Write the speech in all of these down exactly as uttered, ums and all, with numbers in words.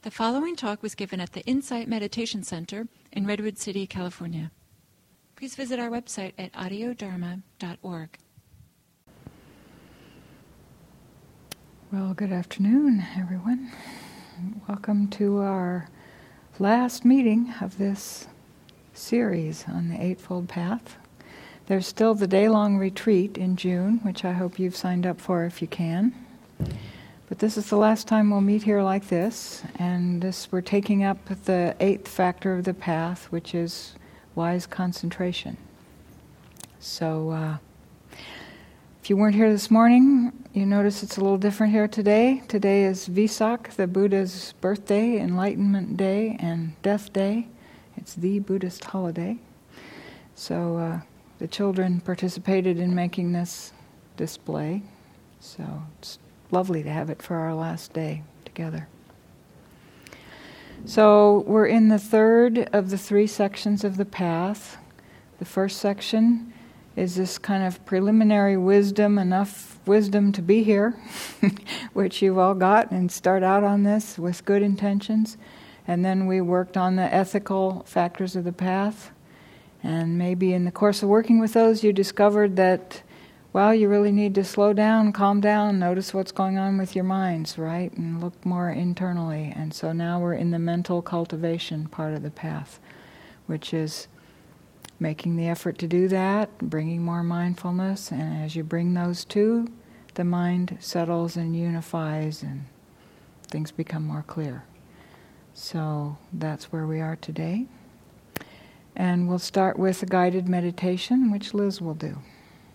The following talk was given at the Insight Meditation Center in Redwood City, California. Please visit our website at audio dharma dot org. Well, good afternoon, everyone. Welcome to our last meeting of this series on the Eightfold Path. There's still the day-long retreat in June, which I hope you've signed up for if you can. But this is the last time we'll meet here like this, and this we're taking up the eighth factor of the path, which is wise concentration. So, uh, if you weren't here this morning, you notice it's a little different here today. Today is Vesak, the Buddha's birthday, Enlightenment Day, and Death Day. It's the Buddhist holiday. So uh, the children participated in making this display. So it's lovely to have it for our last day together. So we're in the third of the three sections of the path. The first section is this kind of preliminary wisdom, enough wisdom to be here, which you've all got, and start out on this with good intentions. And then we worked on the ethical factors of the path. And maybe in the course of working with those, you discovered that, well, you really need to slow down, calm down, notice what's going on with your minds, right? And look more internally. And so now we're in the mental cultivation part of the path, which is making the effort to do that, bringing more mindfulness. And as you bring those two, the mind settles and unifies and things become more clear. So that's where we are today. And we'll start with a guided meditation, which Liz will do.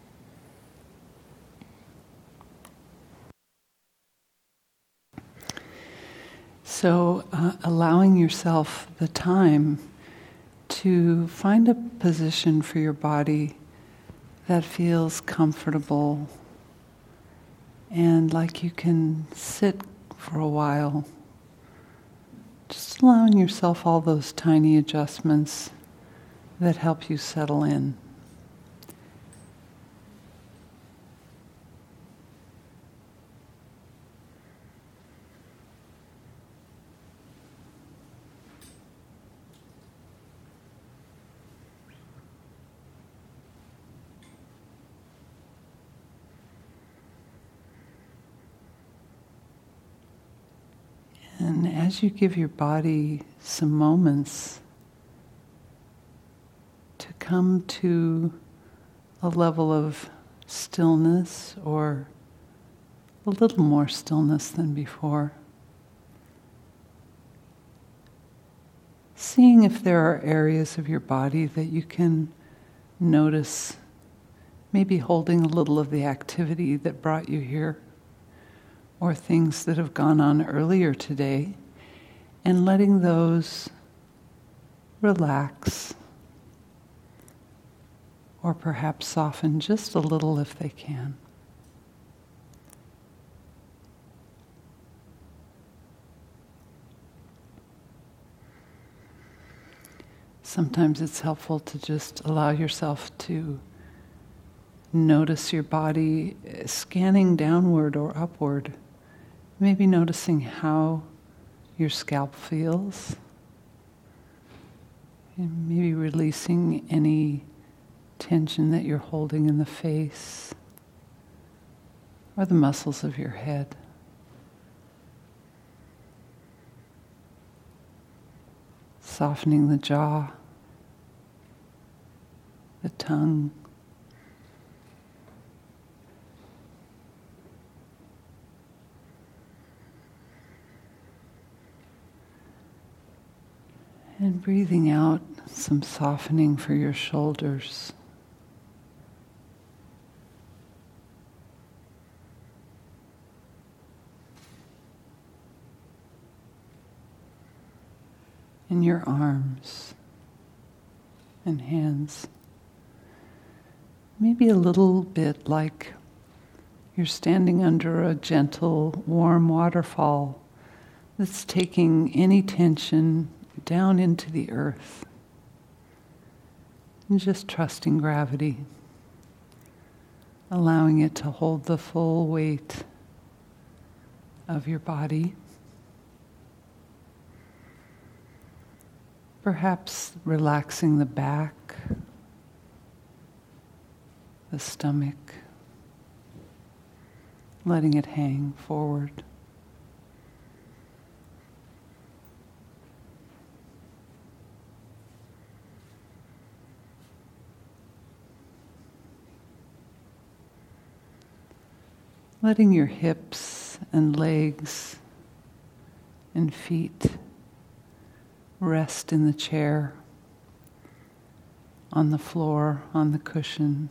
So, uh, allowing yourself the time to find a position for your body that feels comfortable and like you can sit for a while. Just allowing yourself all those tiny adjustments that help you settle in. And as you give your body some moments to come to a level of stillness or a little more stillness than before, seeing if there are areas of your body that you can notice, maybe holding a little of the activity that brought you here, or things that have gone on earlier today, and letting those relax, or perhaps soften just a little if they can. Sometimes it's helpful to just allow yourself to notice your body scanning downward or upward. Maybe noticing how your scalp feels. And maybe releasing any tension that you're holding in the face or the muscles of your head. Softening the jaw, the tongue. And breathing out some softening for your shoulders. And your arms and hands. Maybe a little bit like you're standing under a gentle, warm waterfall that's taking any tension down into the earth. And just trusting gravity, allowing it to hold the full weight of your body. Perhaps relaxing the back, the stomach, letting it hang forward. Letting your hips and legs and feet rest in the chair, on the floor, on the cushion.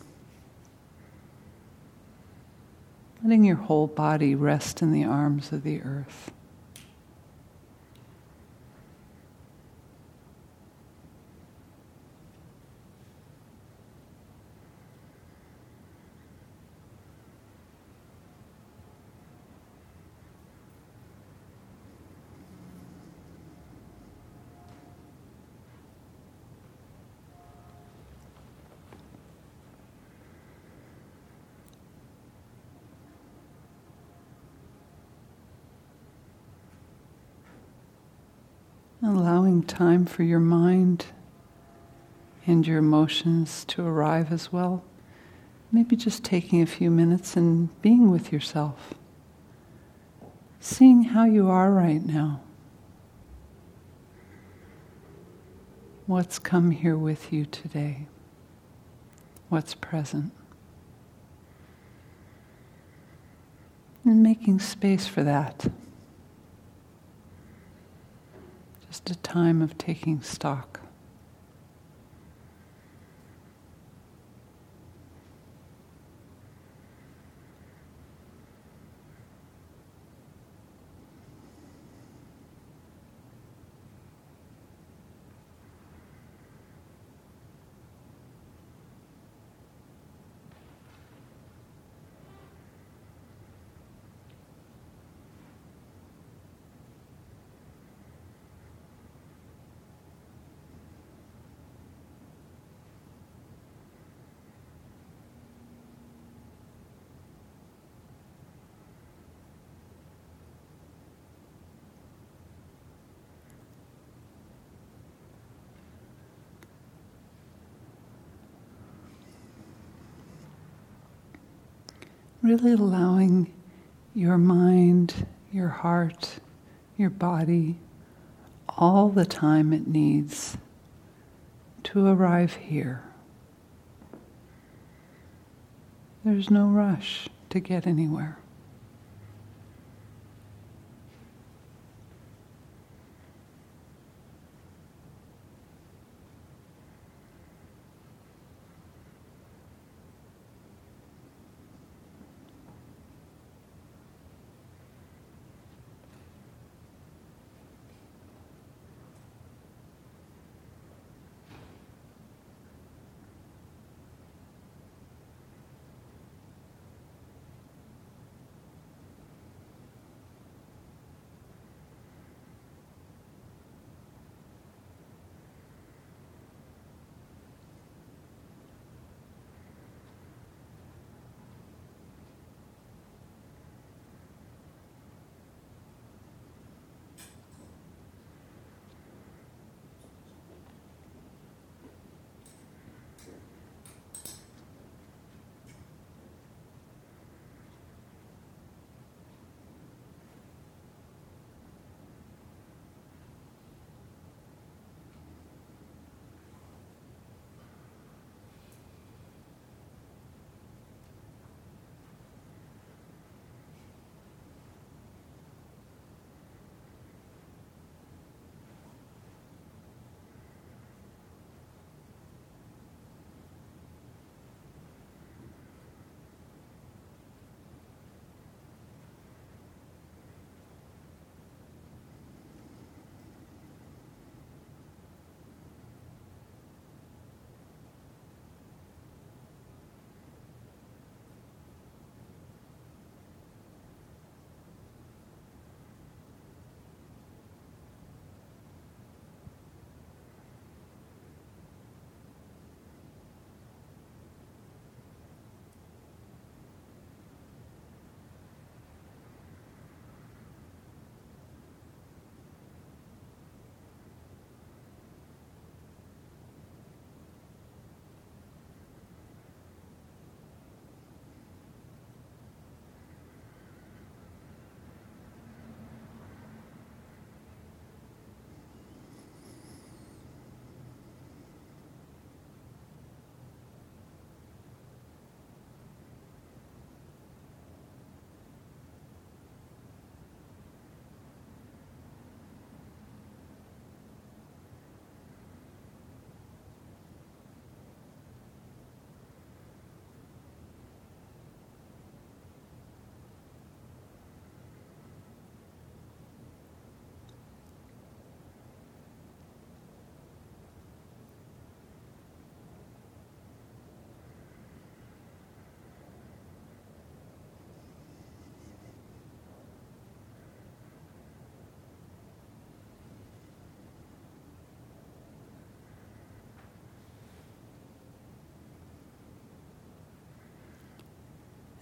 Letting your whole body rest in the arms of the earth. Allowing time for your mind and your emotions to arrive as well. Maybe just taking a few minutes and being with yourself. Seeing how you are right now. What's come here with you today? What's present? And making space for that. Just a time of taking stock. Really allowing your mind, your heart, your body, all the time it needs to arrive here. There's no rush to get anywhere.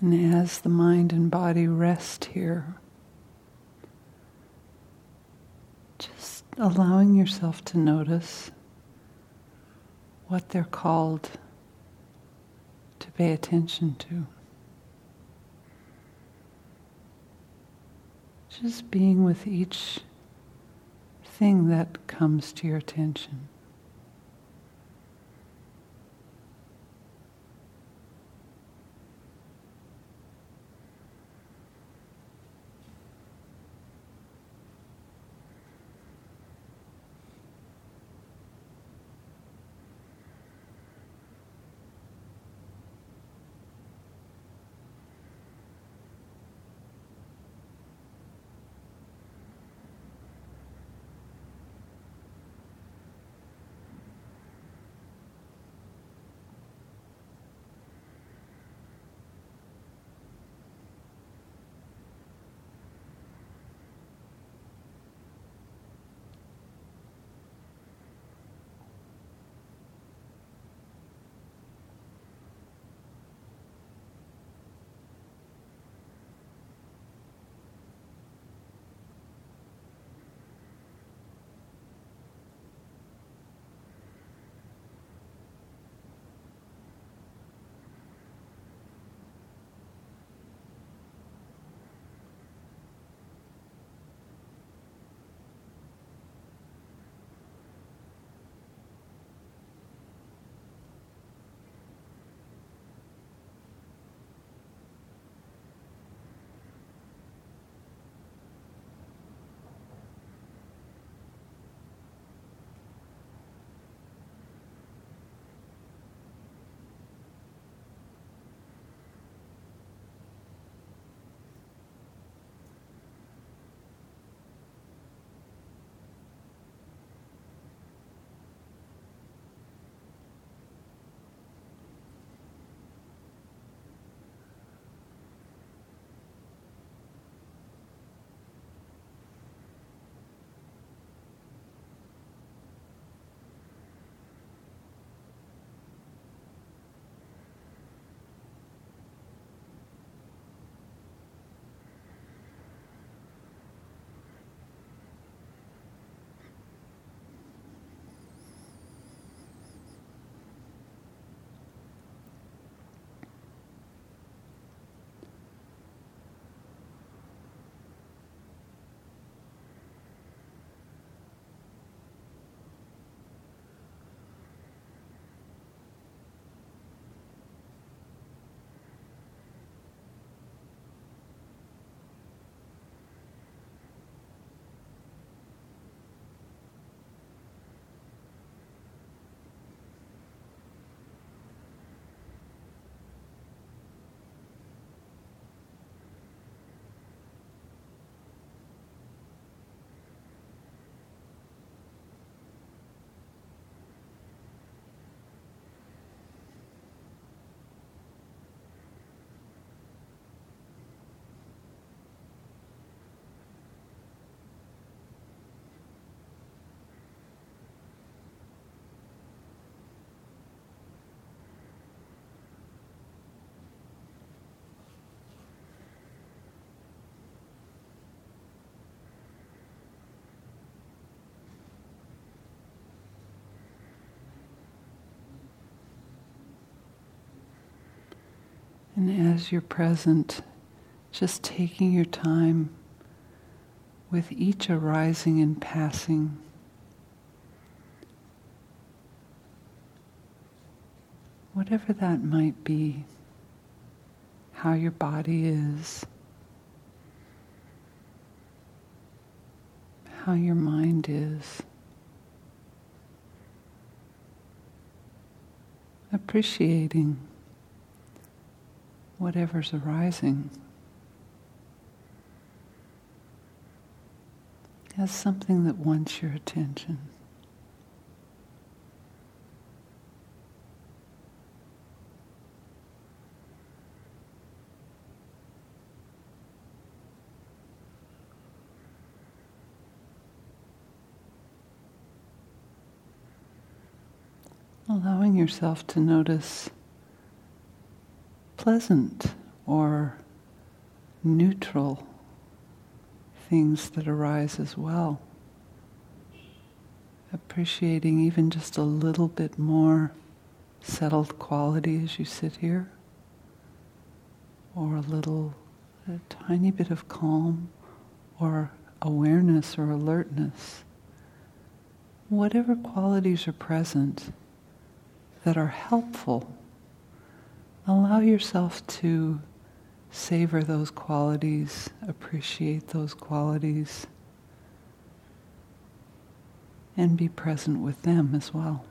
And as the mind and body rest here, just allowing yourself to notice what they're called to pay attention to. Just being with each thing that comes to your attention. And as you're present, just taking your time with each arising and passing. Whatever that might be, how your body is, how your mind is. Appreciating whatever's arising as something that wants your attention. Allowing yourself to notice pleasant or neutral things that arise as well. Appreciating even just a little bit more settled quality as you sit here, or a little, a tiny bit of calm, or awareness or alertness. Whatever qualities are present that are helpful, allow yourself to savor those qualities, appreciate those qualities, and be present with them as well.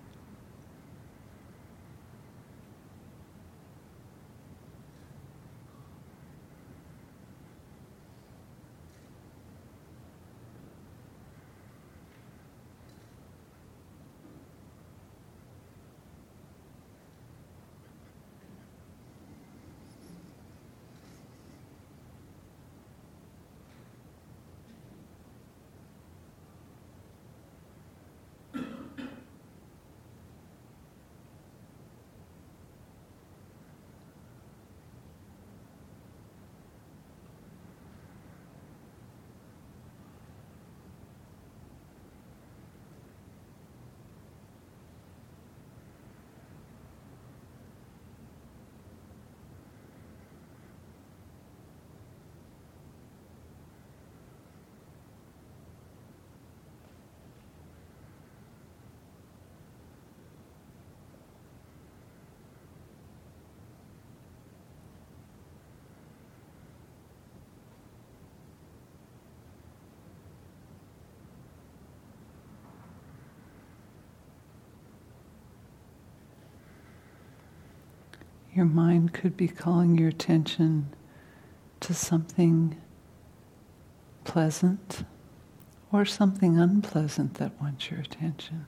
Your mind could be calling your attention to something pleasant or something unpleasant that wants your attention.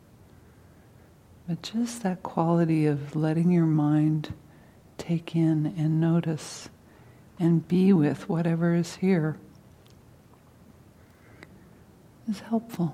But just that quality of letting your mind take in and notice and be with whatever is here is helpful.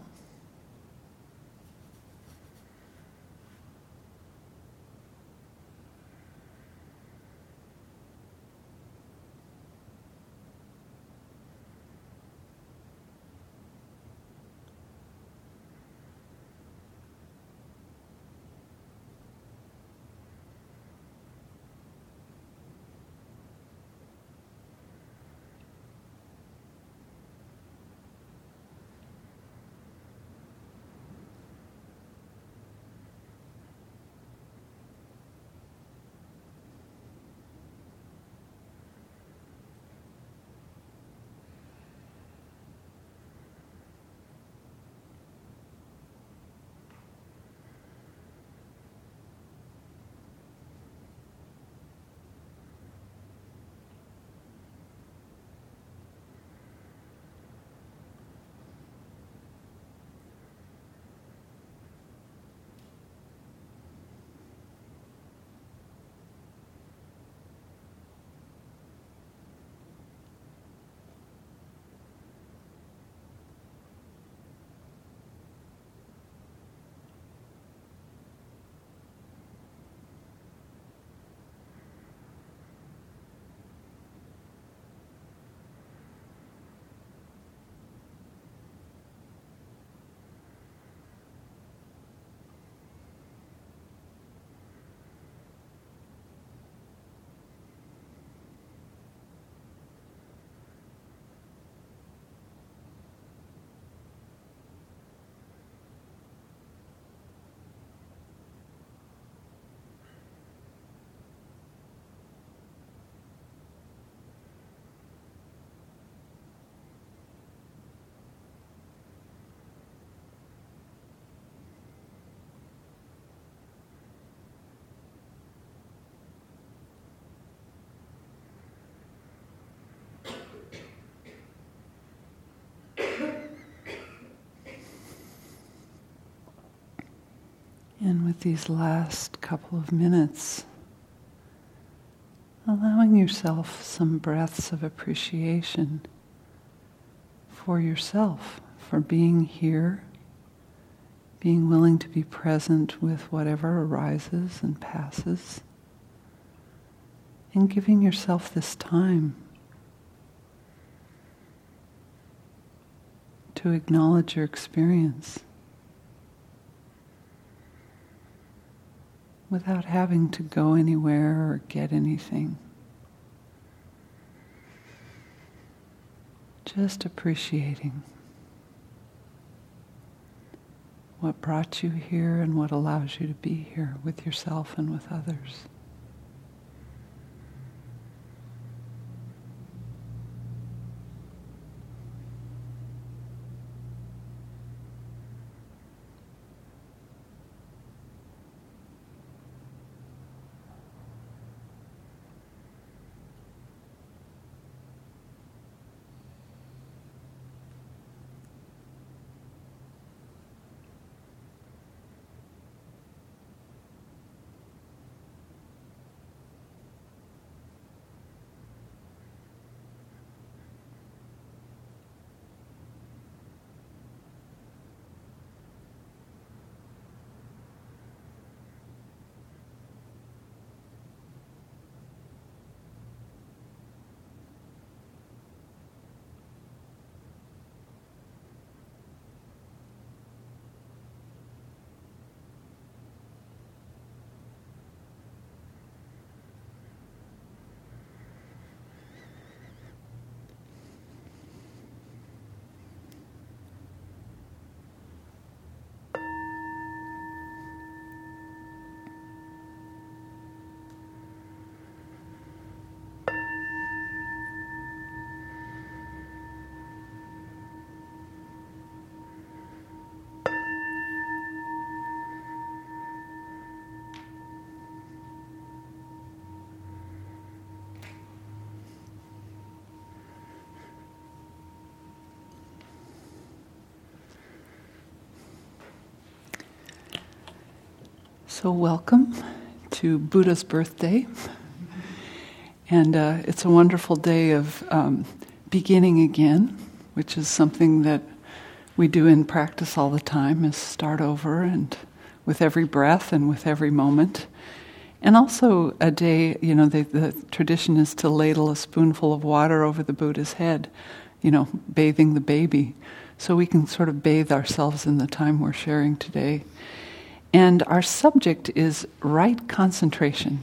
And with these last couple of minutes, allowing yourself some breaths of appreciation for yourself, for being here, being willing to be present with whatever arises and passes, and giving yourself this time to acknowledge your experience without having to go anywhere or get anything. Just appreciating what brought you here and what allows you to be here with yourself and with others. So welcome to Buddha's birthday. And uh, it's a wonderful day of um, beginning again, which is something that we do in practice all the time, is start over and with every breath and with every moment. And also a day, you know, the, the tradition is to ladle a spoonful of water over the Buddha's head, you know, bathing the baby. So we can sort of bathe ourselves in the time we're sharing today. And our subject is right concentration.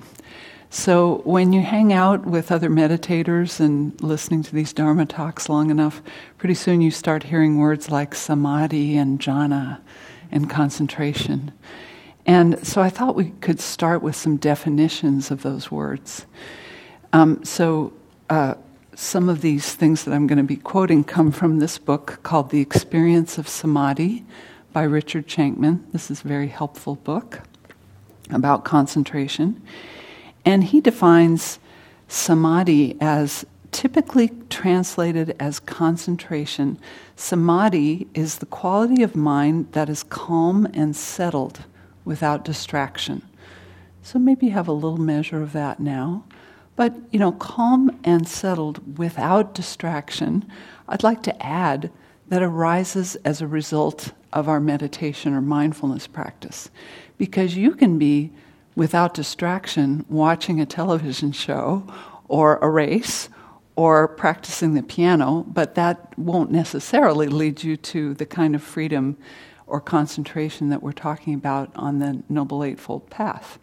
So when you hang out with other meditators and listening to these Dharma talks long enough, pretty soon you start hearing words like samadhi and jhana and concentration. And so I thought we could start with some definitions of those words. Um, so uh, some of these things that I'm going to be quoting come from this book called The Experience of Samadhi by Richard Shankman. This is a very helpful book about concentration. And he defines samadhi as typically translated as concentration. Samadhi is the quality of mind that is calm and settled without distraction. So maybe you have a little measure of that now. But, you know, calm and settled without distraction, I'd like to add that arises as a result of our meditation or mindfulness practice. Because you can be, without distraction, watching a television show or a race or practicing the piano, but that won't necessarily lead you to the kind of freedom or concentration that we're talking about on the Noble Eightfold Path.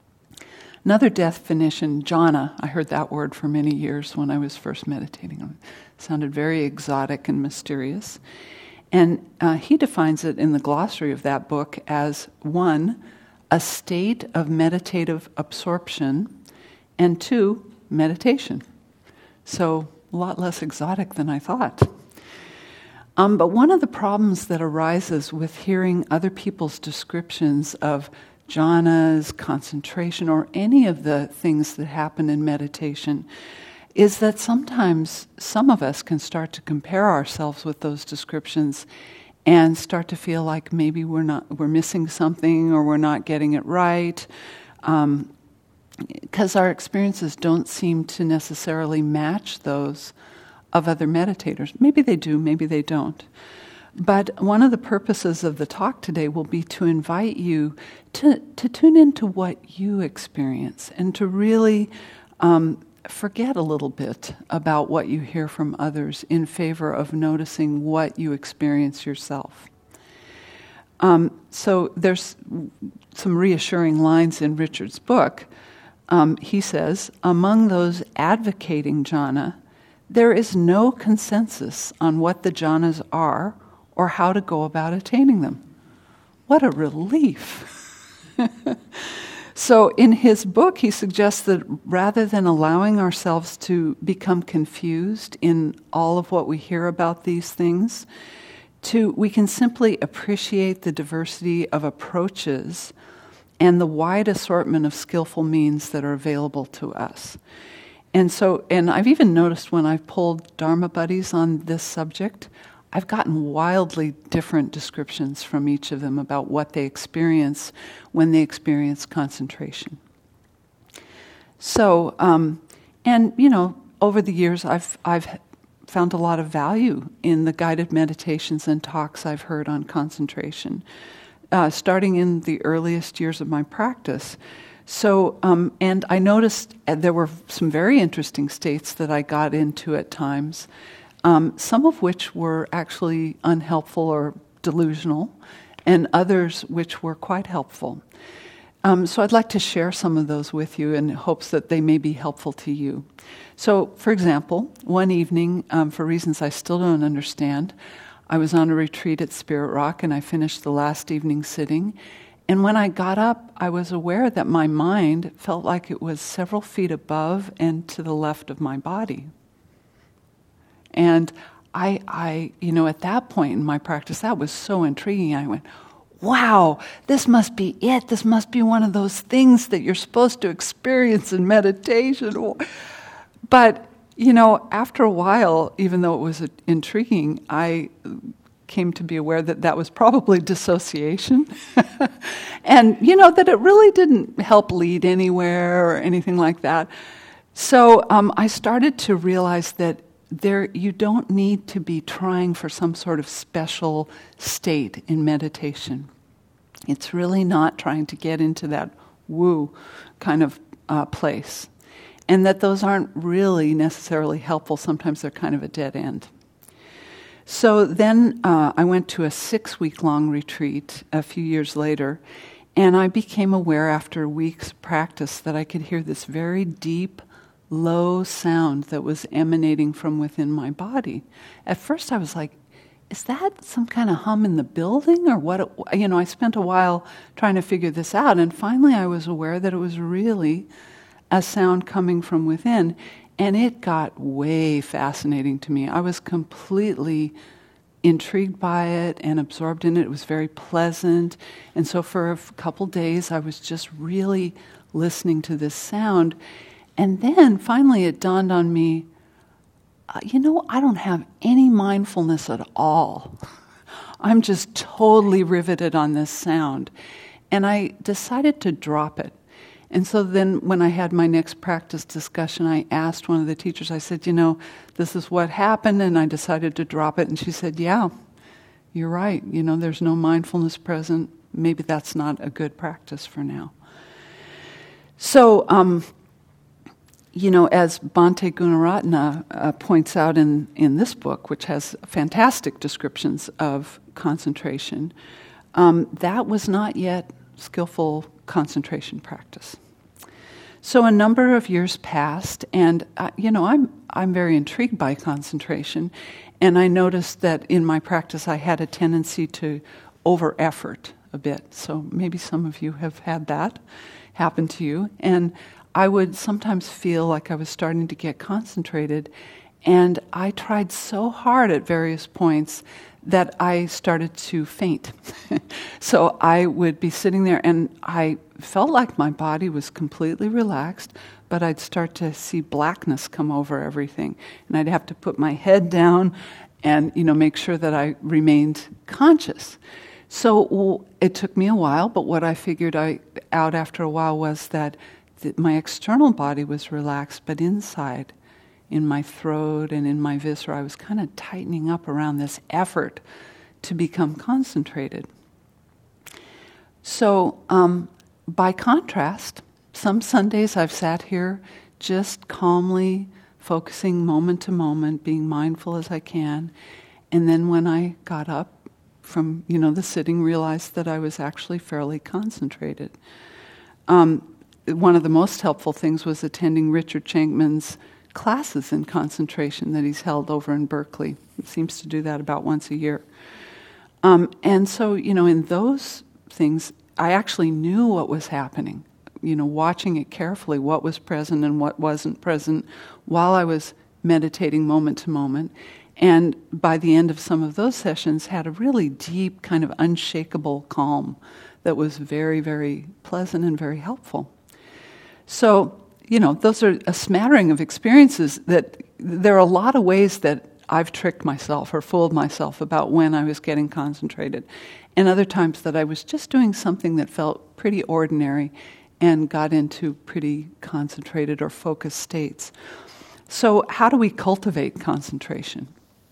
Another definition, jhana, I heard that word for many years when I was first meditating. It sounded very exotic and mysterious. And uh, he defines it in the glossary of that book as, one, a state of meditative absorption, and two, meditation. So a lot less exotic than I thought. Um, but one of the problems that arises with hearing other people's descriptions of jhanas, concentration, or any of the things that happen in meditation is that sometimes some of us can start to compare ourselves with those descriptions and start to feel like maybe we're not we're missing something or we're not getting it right, um, because our experiences don't seem to necessarily match those of other meditators. Maybe they do, maybe they don't. But one of the purposes of the talk today will be to invite you to, to tune into what you experience and to really Um, forget a little bit about what you hear from others in favor of noticing what you experience yourself. Um, so there's some reassuring lines in Richard's book. Um, he says, among those advocating jhana, there is no consensus on what the jhanas are or how to go about attaining them. What a relief. So in his book, he suggests that rather than allowing ourselves to become confused in all of what we hear about these things, to we can simply appreciate the diversity of approaches and the wide assortment of skillful means that are available to us. And so, and I've even noticed when I've pulled Dharma buddies on this subject, I've gotten wildly different descriptions from each of them about what they experience when they experience concentration. So, um, and you know, over the years, I've I've found a lot of value in the guided meditations and talks I've heard on concentration, uh, starting in the earliest years of my practice. So, um, and I noticed there were some very interesting states that I got into at times. Um, some of which were actually unhelpful or delusional, and others which were quite helpful. Um, so I'd like to share some of those with you in hopes that they may be helpful to you. So, for example, one evening, um, for reasons I still don't understand, I was on a retreat at Spirit Rock, and I finished the last evening sitting. And when I got up, I was aware that my mind felt like it was several feet above and to the left of my body. And I, I, you know, at that point in my practice, that was so intriguing. I went, wow, this must be it. This must be one of those things that you're supposed to experience in meditation. But, you know, after a while, even though it was intriguing, I came to be aware that that was probably dissociation. And, you know, that it really didn't help lead anywhere or anything like that. So um, I started to realize that There, you don't need to be trying for some sort of special state in meditation. It's really not trying to get into that woo kind of uh, place. And that those aren't really necessarily helpful. Sometimes they're kind of a dead end. So then uh, I went to a six-week-long retreat a few years later, and I became aware after a week's practice that I could hear this very deep, low sound that was emanating from within my body. At first I was like, is that some kind of hum in the building or what? It, you know, I spent a while trying to figure this out, and finally I was aware that it was really a sound coming from within, and it got way fascinating to me. I was completely intrigued by it and absorbed in it. It was very pleasant, and so for a couple days I was just really listening to this sound. And then finally it dawned on me, uh, you know, I don't have any mindfulness at all. I'm just totally riveted on this sound. And I decided to drop it. And so then when I had my next practice discussion, I asked one of the teachers, I said, you know, this is what happened, and I decided to drop it. And she said, yeah, you're right. You know, there's no mindfulness present. Maybe that's not a good practice for now. So, um, you know, as Bhante Gunaratana uh, points out in, in this book, which has fantastic descriptions of concentration, um, that was not yet skillful concentration practice. So a number of years passed, and uh, you know, I'm I'm very intrigued by concentration, and I noticed that in my practice I had a tendency to over-effort a bit. So maybe some of you have had that happen to you, and I would sometimes feel like I was starting to get concentrated, and I tried so hard at various points that I started to faint. So I would be sitting there, and I felt like my body was completely relaxed, but I'd start to see blackness come over everything, and I'd have to put my head down and, you know, make sure that I remained conscious. So well, it took me a while, but what I figured I, out after a while was that that my external body was relaxed, but inside, in my throat and in my viscera, I was kind of tightening up around this effort to become concentrated. So, um, by contrast, some Sundays I've sat here just calmly focusing moment to moment, being mindful as I can. And then when I got up from, you know, the sitting, realized that I was actually fairly concentrated. Um, one of the most helpful things was attending Richard Shankman's classes in concentration that he's held over in Berkeley. He seems to do that about once a year. Um, and so, you know, in those things, I actually knew what was happening, you know, watching it carefully, what was present and what wasn't present while I was meditating moment to moment. And by the end of some of those sessions, had a really deep, kind of unshakable calm that was very, very pleasant and very helpful. So, you know, those are a smattering of experiences that there are a lot of ways that I've tricked myself or fooled myself about when I was getting concentrated. And other times that I was just doing something that felt pretty ordinary and got into pretty concentrated or focused states. So how do we cultivate concentration?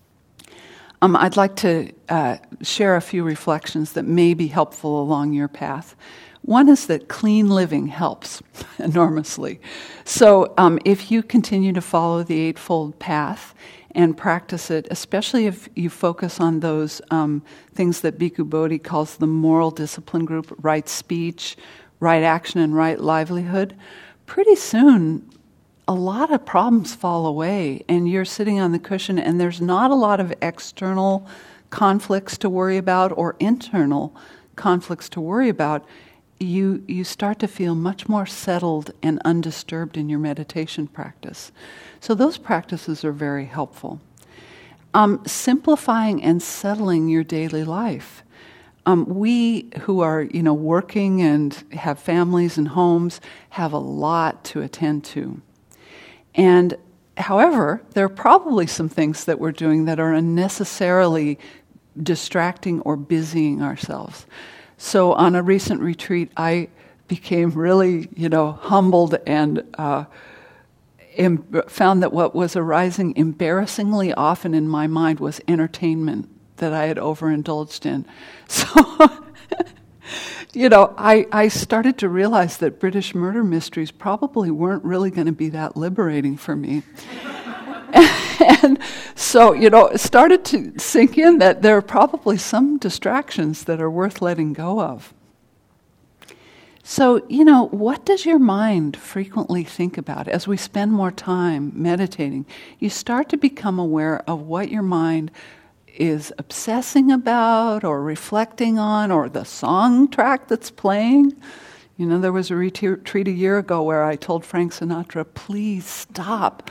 Um, I'd like to uh, share a few reflections that may be helpful along your path. One is that clean living helps enormously. So um, if you continue to follow the Eightfold Path and practice it, especially if you focus on those um, things that Bhikkhu Bodhi calls the moral discipline group, right speech, right action, and right livelihood, pretty soon a lot of problems fall away and you're sitting on the cushion and there's not a lot of external conflicts to worry about or internal conflicts to worry about. You you start to feel much more settled and undisturbed in your meditation practice. So those practices are very helpful. Um, simplifying and settling your daily life. Um, we who are, you know, working and have families and homes have a lot to attend to. And however, there are probably some things that we're doing that are unnecessarily distracting or busying ourselves. So on a recent retreat, I became really, you know, humbled and uh, em- found that what was arising embarrassingly often in my mind was entertainment that I had overindulged in. So, you know, I, I started to realize that British murder mysteries probably weren't really going to be that liberating for me. And so, you know, it started to sink in that there are probably some distractions that are worth letting go of. So, you know, what does your mind frequently think about? As we spend more time meditating, you start to become aware of what your mind is obsessing about or reflecting on, or the song track that's playing. You know, there was a retreat a year ago where I told Frank Sinatra, please stop.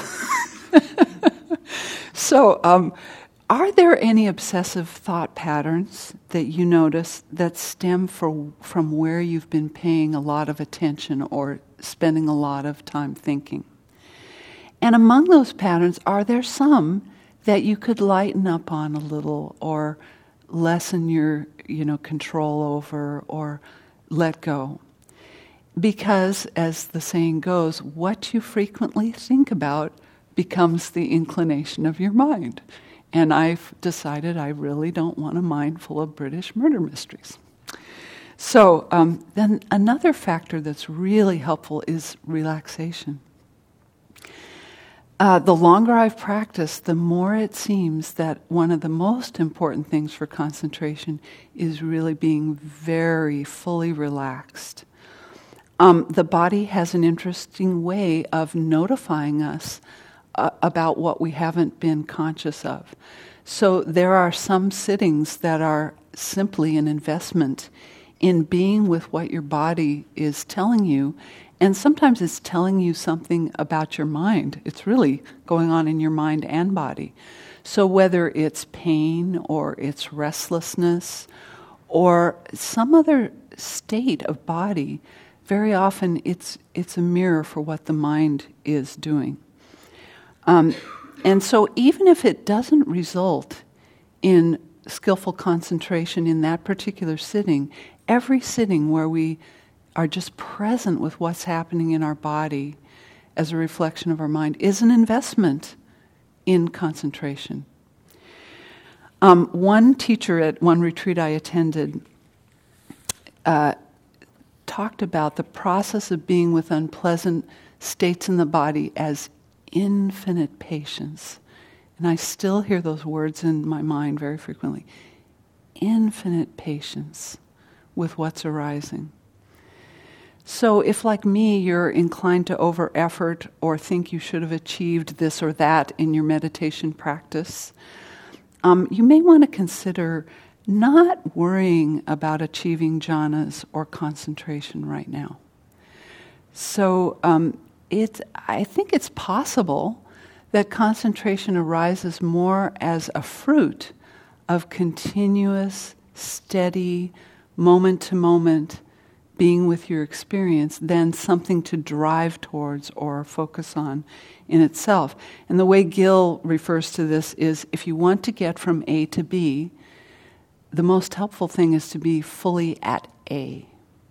So, um, are there any obsessive thought patterns that you notice that stem for, from where you've been paying a lot of attention or spending a lot of time thinking? And among those patterns, are there some that you could lighten up on a little or lessen your, you know, control over or let go? Because, as the saying goes, what you frequently think about becomes the inclination of your mind. And I've decided I really don't want a mind full of British murder mysteries. So um, then another factor that's really helpful is relaxation. Uh, the longer I've practiced, the more it seems that one of the most important things for concentration is really being very fully relaxed. Um, the body has an interesting way of notifying us uh, about what we haven't been conscious of. So there are some sittings that are simply an investment in being with what your body is telling you. And sometimes it's telling you something about your mind. It's really going on in your mind and body. So whether it's pain or it's restlessness or some other state of body, very often it's it's a mirror for what the mind is doing. Um, and so even if it doesn't result in skillful concentration in that particular sitting, every sitting where we are just present with what's happening in our body as a reflection of our mind is an investment in concentration. Um, one teacher at one retreat I attended uh, talked about the process of being with unpleasant states in the body as infinite patience. And I still hear those words in my mind very frequently. Infinite patience with what's arising. So if, like me, you're inclined to over-effort or think you should have achieved this or that in your meditation practice, um, you may want to consider not worrying about achieving jhanas or concentration right now. So um, it, I think it's possible that concentration arises more as a fruit of continuous, steady, moment-to-moment being with your experience than something to drive towards or focus on in itself. And the way Gil refers to this is, if you want to get from A to B, the most helpful thing is to be fully at A.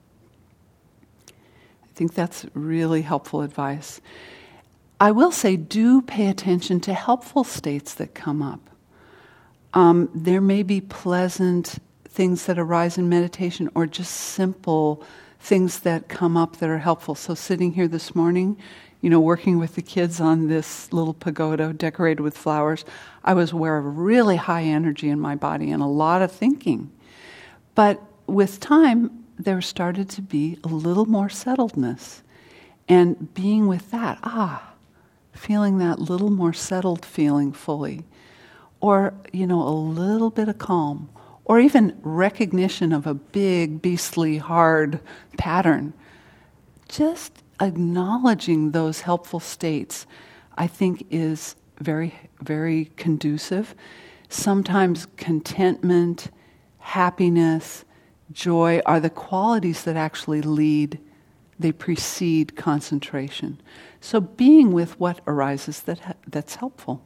I think that's really helpful advice. I will say, do pay attention to helpful states that come up. Um, there may be pleasant things that arise in meditation, or just simple things that come up that are helpful. So sitting here this morning, you know, working with the kids on this little pagoda decorated with flowers, I was aware of really high energy in my body and a lot of thinking. But with time, there started to be a little more settledness. And being with that, ah, feeling that little more settled feeling fully. Or, you know, a little bit of calm. Or even recognition of a big, beastly, hard pattern. Just acknowledging those helpful states, I think, is very, very conducive. Sometimes contentment, happiness, joy are the qualities that actually lead, they precede concentration. So being with what arises that that's helpful.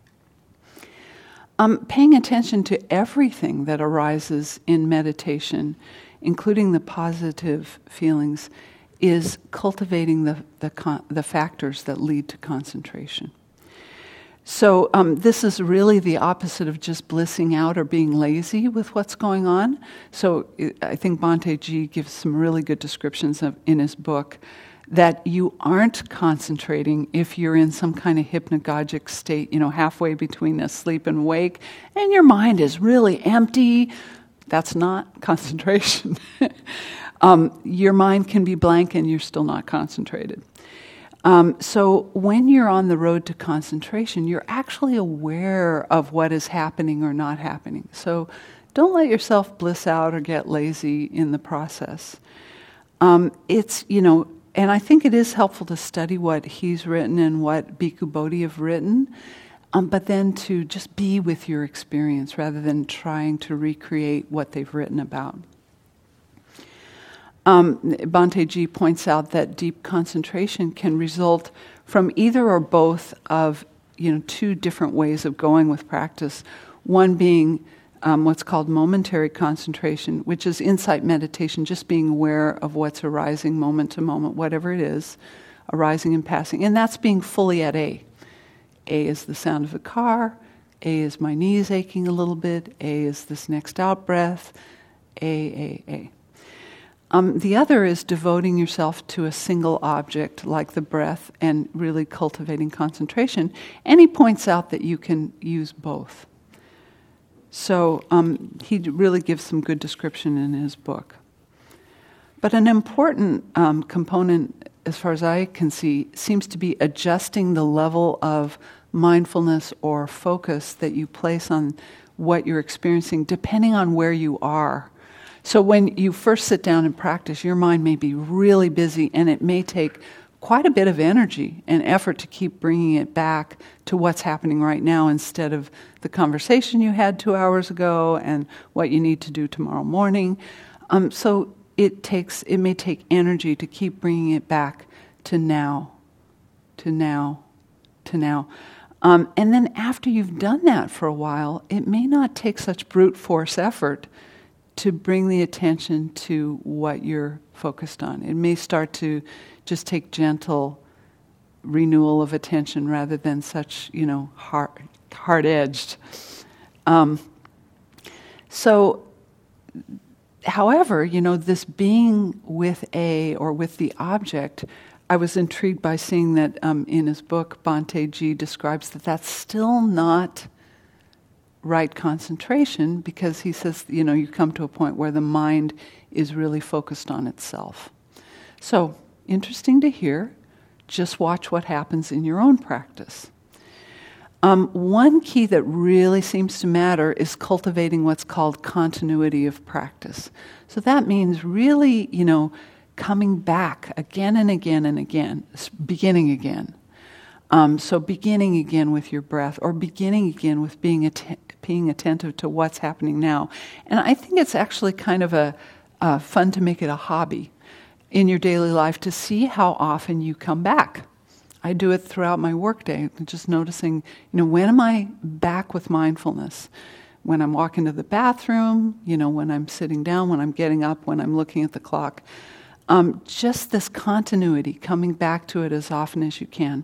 Um, paying attention to everything that arises in meditation, including the positive feelings, is cultivating the the, con- the factors that lead to concentration. So um, this is really the opposite of just blissing out or being lazy with what's going on. So it, I think Bhante G gives some really good descriptions of, in his book, that you aren't concentrating if you're in some kind of hypnagogic state, you know, halfway between asleep and awake, and your mind is really empty. That's not concentration. um, your mind can be blank and you're still not concentrated. Um, so when you're on the road to concentration, you're actually aware of what is happening or not happening. So don't let yourself bliss out or get lazy in the process. Um, it's, you know, and I think it is helpful to study what he's written and what Bhikkhu Bodhi have written, um, but then to just be with your experience rather than trying to recreate what they've written about. Um, Bhante G points out that deep concentration can result from either or both of, you know, two different ways of going with practice. One being um, what's called momentary concentration, which is insight meditation, just being aware of what's arising moment to moment, whatever it is, arising and passing. And that's being fully at A. A is the sound of the car. A is my knees aching a little bit. A is this next out breath. A, A, A. Um, the other is devoting yourself to a single object like the breath and really cultivating concentration. And he points out that you can use both. So um, he really gives some good description in his book. But an important um, component, as far as I can see, seems to be adjusting the level of mindfulness or focus that you place on what you're experiencing, depending on where you are. So when you first sit down and practice, your mind may be really busy, and it may take quite a bit of energy and effort to keep bringing it back to what's happening right now instead of the conversation you had two hours ago and what you need to do tomorrow morning. Um, so it takes, it may take energy to keep bringing it back to now, to now, to now. Um, and then after you've done that for a while, it may not take such brute force effort to bring the attention to what you're focused on. It may start to just take gentle renewal of attention rather than such, you know, hard, hard-edged. Um, so, however, you know, this being with A or with the object I was intrigued by seeing that um, in his book, Bhante G describes that that's still not right concentration, because he says, you know, you come to a point where the mind is really focused on itself. So, interesting to hear. Just watch what happens in your own practice. Um, one key that really seems to matter is cultivating what's called continuity of practice. So that means really, you know, coming back again and again and again, beginning again. Um, so beginning again with your breath, or beginning again with being att- being attentive to what's happening now. And I think it's actually kind of a uh, fun to make it a hobby in your daily life to see how often you come back. I do it throughout my workday, just noticing, you know, when am I back with mindfulness? When I'm walking to the bathroom, you know, when I'm sitting down, when I'm getting up, when I'm looking at the clock. Um, just this continuity, coming back to it as often as you can.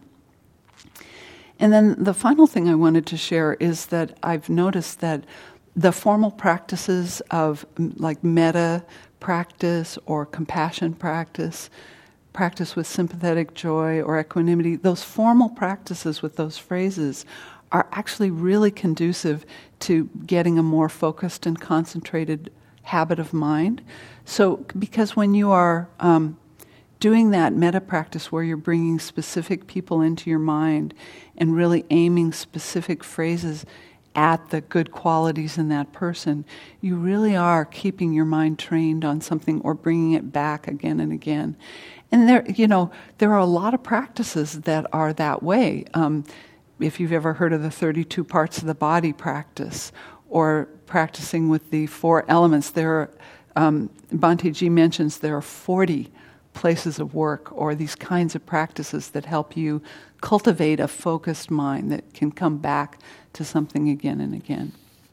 And then the final thing I wanted to share is that I've noticed that the formal practices of like metta practice or compassion practice, practice with sympathetic joy or equanimity, those formal practices with those phrases are actually really conducive to getting a more focused and concentrated habit of mind. So, because when you are um, doing that metta practice where you're bringing specific people into your mind and really aiming specific phrases at the good qualities in that person, you really are keeping your mind trained on something or bringing it back again and again. And there, you know, there are a lot of practices that are that way. Um, if you've ever heard of the thirty-two parts of the body practice, or practicing with the four elements, there are, um, Bhante G mentions there are forty places of work or these kinds of practices that help you cultivate a focused mind that can come back to something again and again.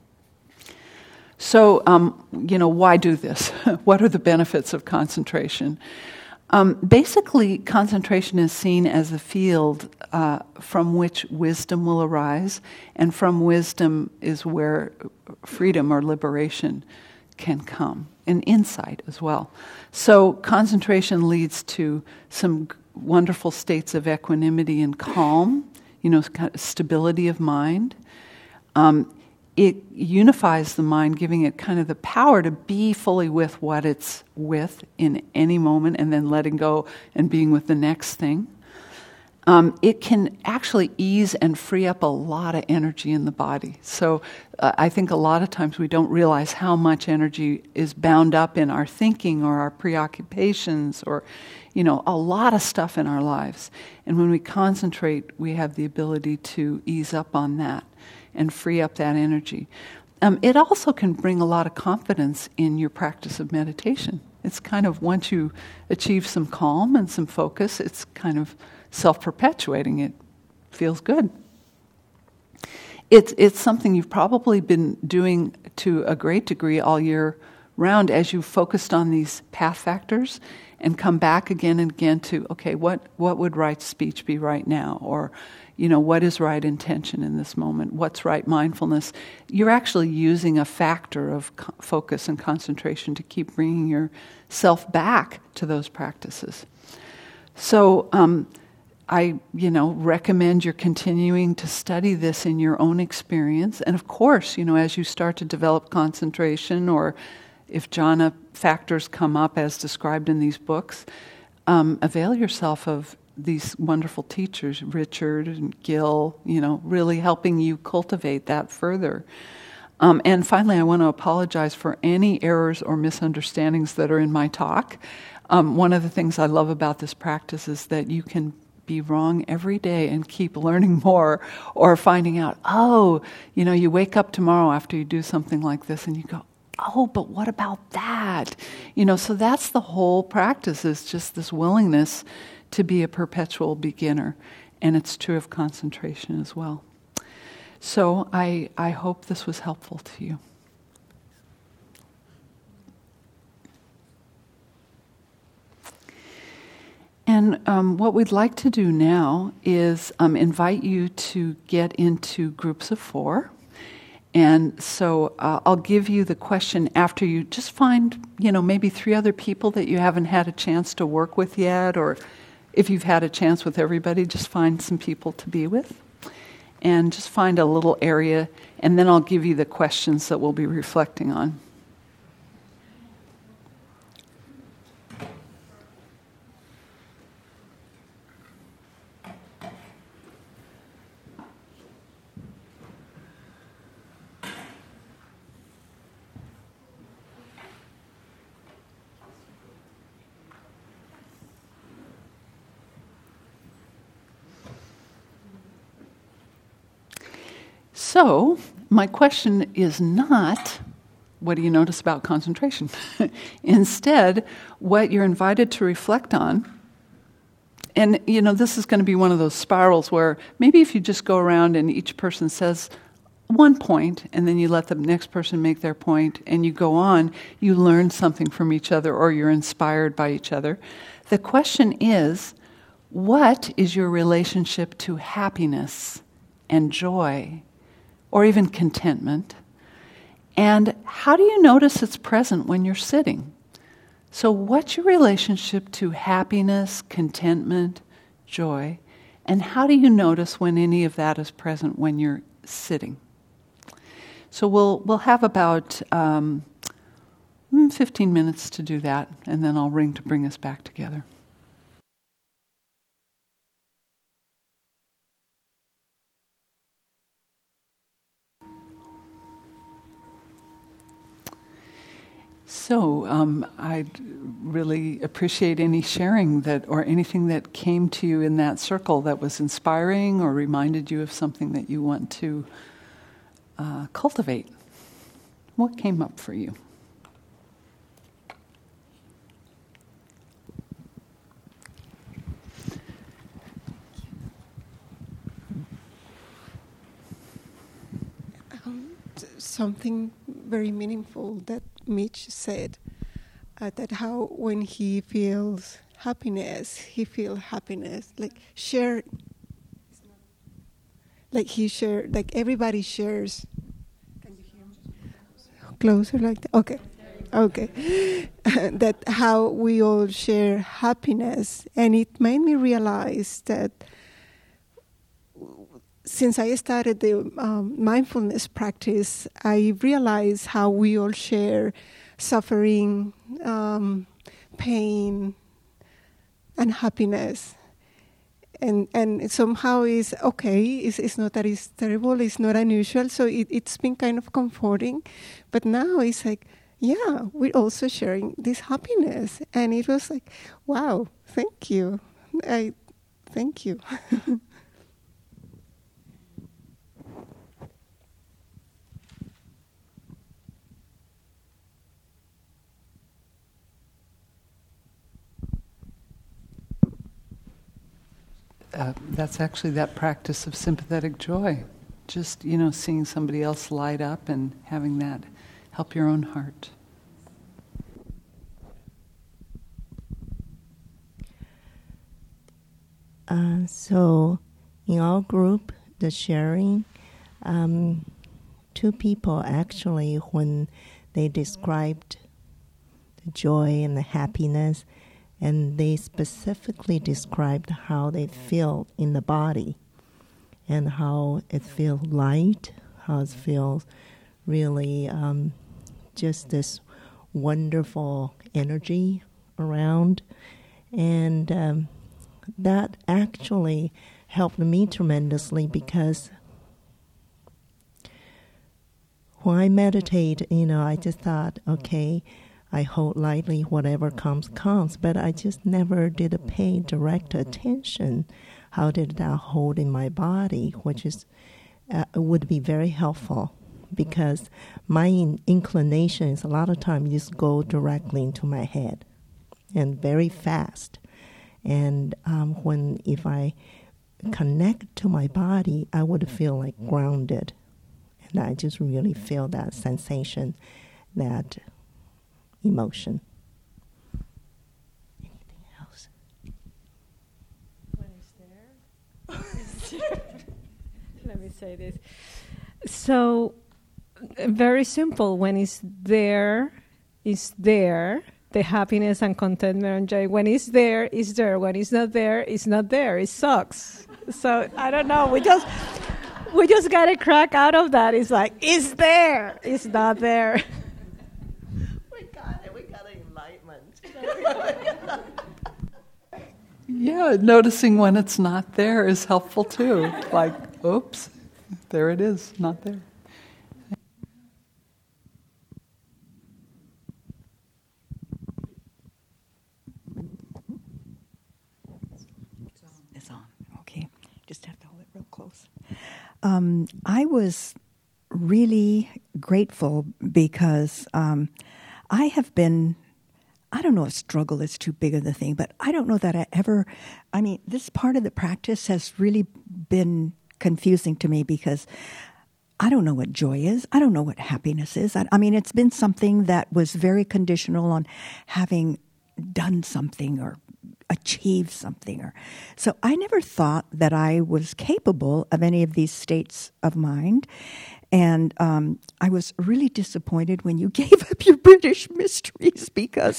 So, um, you know, why do this? What are the benefits of concentration? Um, basically, concentration is seen as a field uh, from which wisdom will arise, and from wisdom is where freedom or liberation can come, and insight as well. So concentration leads to some g- wonderful states of equanimity and calm, you know, kind of stability of mind. Um, it unifies the mind, giving it kind of the power to be fully with what it's with in any moment, and then letting go and being with the next thing. Um, it can actually ease and free up a lot of energy in the body. So uh, I think a lot of times we don't realize how much energy is bound up in our thinking or our preoccupations or, you know, a lot of stuff in our lives. And when we concentrate, we have the ability to ease up on that and free up that energy. Um, it also can bring a lot of confidence in your practice of meditation. It's kind of, once you achieve some calm and some focus, it's kind of self-perpetuating. It feels good. It's it's something you've probably been doing to a great degree all year round as you've focused on these path factors and come back again and again to, okay, what, what would right speech be right now? Or, you know, what is right intention in this moment? What's right mindfulness? You're actually using a factor of co- focus and concentration to keep bringing yourself back to those practices. So, um, I, you know, recommend you're continuing to study this in your own experience. And of course, you know, as you start to develop concentration, or if jhana factors come up as described in these books, um, avail yourself of these wonderful teachers, Richard and Gil, you know, really helping you cultivate that further. Um, and finally, I want to apologize for any errors or misunderstandings that are in my talk. Um, one of the things I love about this practice is that you can be wrong every day and keep learning more, or finding out, oh, you know, you wake up tomorrow after you do something like this and you go, oh, but what about that? You know, so that's the whole practice, is just this willingness to be a perpetual beginner. And it's true of concentration as well. So I, I hope this was helpful to you. And um, what we'd like to do now is um, invite you to get into groups of four. And so uh, I'll give you the question after you just find, you know, maybe three other people that you haven't had a chance to work with yet, or, if you've had a chance with everybody, just find some people to be with. And just find a little area, and then I'll give you the questions that we'll be reflecting on. So, my question is not, what do you notice about concentration? Instead, what you're invited to reflect on, and you know, this is going to be one of those spirals where maybe if you just go around and each person says one point, and then you let the next person make their point, and you go on, you learn something from each other, or you're inspired by each other. The question is, what is your relationship to happiness and joy? Or even contentment. And how do you notice it's present when you're sitting? So what's your relationship to happiness, contentment, joy? And how do you notice when any of that is present when you're sitting? So we'll we'll have about um, fifteen minutes to do that, and then I'll ring to bring us back together. So um, I'd really appreciate any sharing that, or anything that came to you in that circle that was inspiring or reminded you of something that you want to uh, cultivate. What came up for you? Um, something very meaningful that Mitch said, uh, that how when he feels happiness, he feels happiness, like share, like he share, like everybody shares. Can you hear me? Closer like that? Okay. Okay. That how we all share happiness. And it made me realize that since I started the um, mindfulness practice, I realized how we all share suffering, um, pain, and happiness. And and somehow it's okay, it's, it's not that it's terrible, it's not unusual, so it, it's been kind of comforting. But now it's like, yeah, we're also sharing this happiness. And it was like, wow, thank you. I thank you. Uh, that's actually that practice of sympathetic joy. Just, you know, seeing somebody else light up and having that help your own heart. Uh, so, in our group, the sharing, um, two people actually, when they described the joy and the happiness, and they specifically described how they feel in the body and how it feels light, how it feels really um, just this wonderful energy around. And um, that actually helped me tremendously, because when I meditate, you know, I just thought, okay, I hold lightly, whatever comes, comes. But I just never did pay direct attention. How did that hold in my body, which is uh, would be very helpful, because my in- inclination is a lot of times just go directly into my head, and very fast. And um, when if I connect to my body, I would feel like grounded, and I just really feel that sensation, that emotion. Anything else? When he's there? Let me say this. So, very simple. When it's there, it's there. the happiness and contentment and joy. When it's there, it's there. When it's not there, it's not there. It sucks. So I don't know. We just we just got to crack out of that. It's like, it's there. It's not there. We got it. We got enlightenment. Yeah, noticing when it's not there is helpful too. Like, oops, there it is, not there. It's on. Okay, just have to hold it real close. Um, I was really grateful because um, I have been, I don't know if struggle is too big of the thing, but I don't know that I ever, I mean, this part of the practice has really been confusing to me because I don't know what joy is. I don't know what happiness is. I, I mean, it's been something that was very conditional on having done something or achieved something. Or so I never thought that I was capable of any of these states of mind. And um, I was really disappointed when you gave up your British mysteries because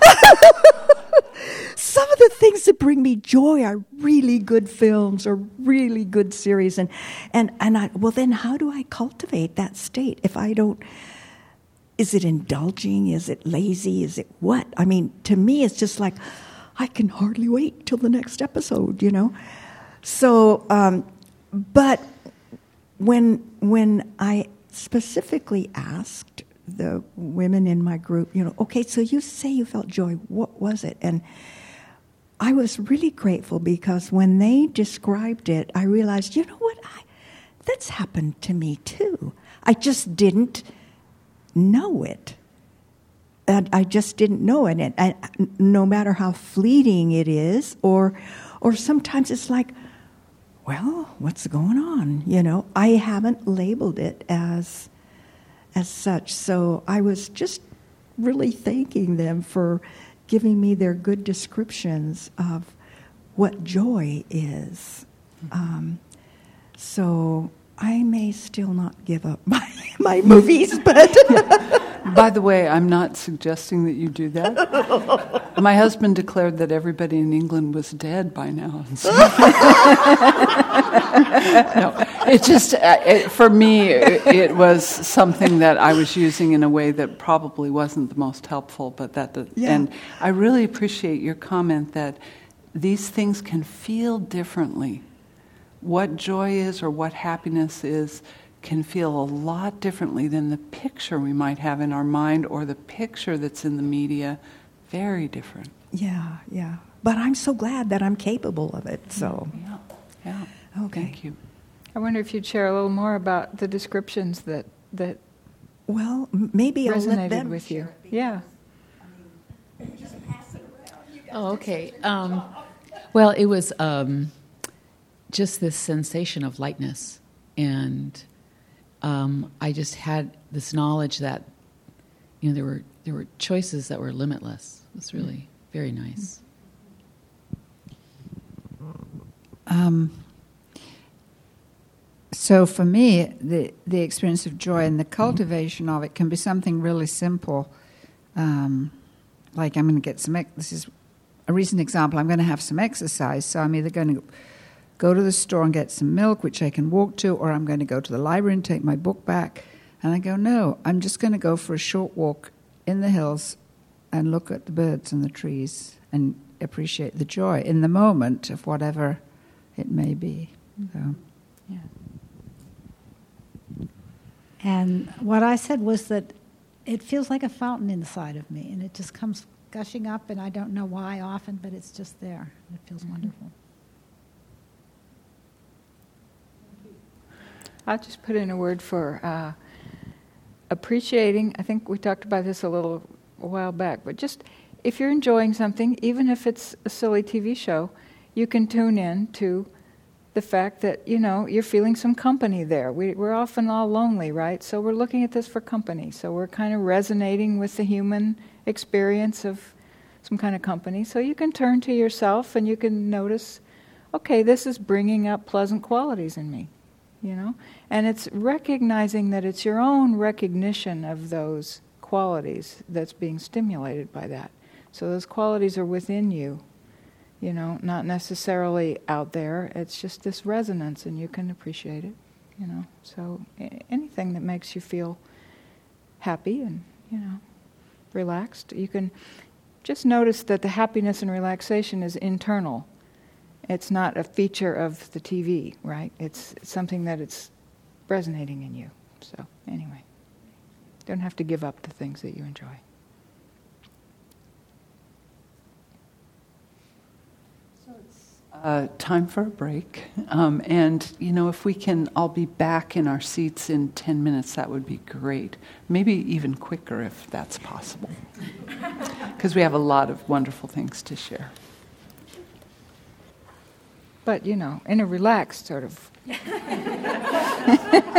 some of the things that bring me joy are really good films or really good series. And, and, and I, well, then how do I cultivate that state if I don't, is it indulging? Is it lazy? Is it what? I mean, to me, it's just like, I can hardly wait till the next episode, you know? So, um, but when when I specifically asked the women in my group, you know, okay, so you say you felt joy, what was it? And I was really grateful because when they described it, I realized, you know what, I, that's happened to me too. I just didn't know it. And I just didn't know it. And, and no matter how fleeting it is, or or sometimes it's like, well, what's going on? You know, I haven't labeled it as as such. So I was just really thanking them for giving me their good descriptions of what joy is. Um, so I may still not give up my, my movies, but... By the way, I'm not suggesting that you do that. My husband declared that everybody in England was dead by now. So no, it just, it, for me, it, it was something that I was using in a way that probably wasn't the most helpful. But that, the, Yeah. And I really appreciate your comment that these things can feel differently. What joy is or what happiness is can feel a lot differently than the picture we might have in our mind or the picture that's in the media. Very different. Yeah, yeah. But I'm so glad that I'm capable of it, so. Yeah, yeah. Okay. Thank you. I wonder if you'd share a little more about the descriptions that that Well, m- maybe I'll let resonated them with you. share it. Yeah. Oh, okay. Um, well, it was um, just this sensation of lightness. And um, I just had this knowledge that, you know, there were there were choices that were limitless. It was really very nice. Um, so for me, the the experience of joy and the cultivation of it can be something really simple. Um, like I'm going to get some, ex- this is a recent example, I'm going to have some exercise, so I'm either going to go to the store and get some milk, which I can walk to, or I'm going to go to the library and take my book back. And I go, no, I'm just going to go for a short walk in the hills and look at the birds and the trees and appreciate the joy in the moment of whatever it may be. So, Yeah. And what I said was that it feels like a fountain inside of me, and it just comes gushing up, and I don't know why often, but it's just there. It feels mm-hmm. wonderful. I'll just put in a word for uh, appreciating. I think we talked about this a little a while back, but just if you're enjoying something, even if it's a silly T V show, you can tune in to the fact that, you know, you're feeling some company there. We, we're often all lonely, right? So we're looking at this for company. So we're kind of resonating with the human experience of some kind of company. So you can turn to yourself and you can notice, okay, this is bringing up pleasant qualities in me. You know, and it's recognizing that it's your own recognition of those qualities that's being stimulated by that. So those qualities are within you, you know, not necessarily out there. It's just this resonance, and you can appreciate it, you know. So a- anything that makes you feel happy and, you know, relaxed, you can just notice that the happiness and relaxation is internal. It's not a feature of the T V, right? It's, it's something that it's resonating in you. So anyway, don't have to give up the things that you enjoy. Uh, time for a break. Um, and, you know, if we can all be back in our seats in ten minutes, that would be great. Maybe even quicker if that's possible. Because we have a lot of wonderful things to share. But, you know, in a relaxed sort of